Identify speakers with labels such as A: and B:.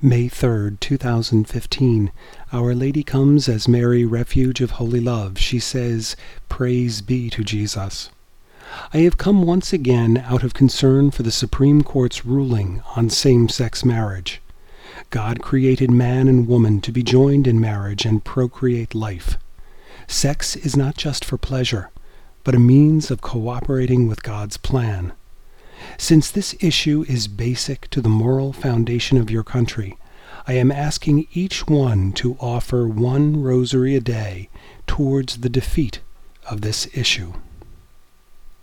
A: May 3rd, 2015. Our Lady comes as Mary, refuge of holy love. She says, "Praise be to Jesus." I have come once again out of concern for the Supreme Court's ruling on same-sex marriage. God created man and woman to be joined in marriage and procreate life. Sex is not just for pleasure, but a means of cooperating with God's plan. Since this issue is basic to the moral foundation of your country, I am asking each one to offer one rosary a day towards the defeat of this issue.